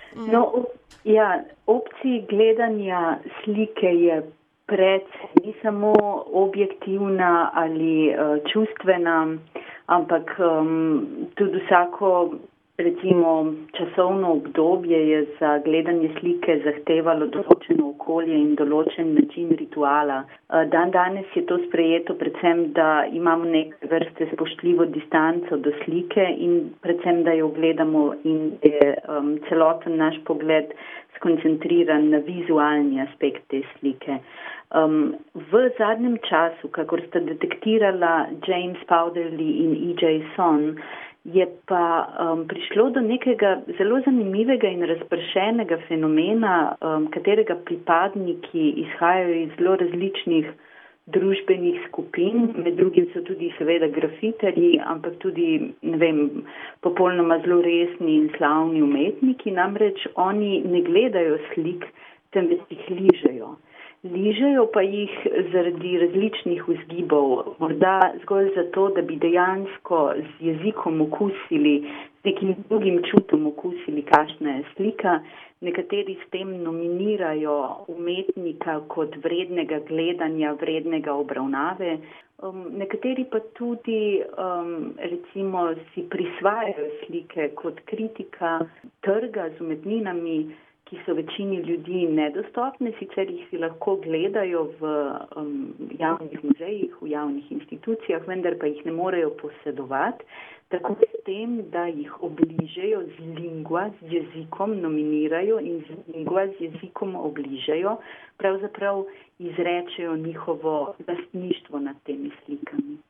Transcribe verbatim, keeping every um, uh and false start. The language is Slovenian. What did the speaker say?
Mm. No, op, ja, opcij gledanja slike je precej, ni samo objektivna ali uh, čustvena, ampak um, tudi vsako, recimo, časovno obdobje je za gledanje slike zahtevalo določeno okolje in določen način rituala. Uh, dan danes je to sprejeto predvsem, da imamo neke vrste spoštljivo distanco do slike in predvsem, da jo gledamo in je um, celoten naš pogled skoncentriran na vizualni aspekt te slike. Um, v zadnjem času, kakor sta detektirala James Powderly in E J Son, je pa um, prišlo do nekega zelo zanimivega in razpršenega fenomena, um, katerega pripadniki izhajajo iz zelo različnih družbenih skupin, med drugim so tudi seveda grafiterji, ampak tudi, ne vem, popolnoma zelo resni in slavni umetniki, namreč oni ne gledajo slik, temveč jih ližejo. Ližejo pa jih zaradi različnih vzgibov, morda zgolj zato, da bi dejansko z jezikom okusili, z nekim drugim čutom okusili, kakšna je slika. Nekateri s tem nominirajo umetnika kot vrednega gledanja, vrednega obravnave. Um, nekateri pa tudi um, recimo si prisvajajo slike kot kritika trga z umetninami, ki so večini ljudi nedostopne, sicer jih si lahko gledajo v um, javnih muzejih, v javnih institucijah, vendar pa jih ne morejo posedovati, tako s tem, da jih obližejo z lingua, z jezikom nominirajo in z lingua, z jezikom obližejo, pravzaprav izrečejo njihovo lastništvo nad temi slikami.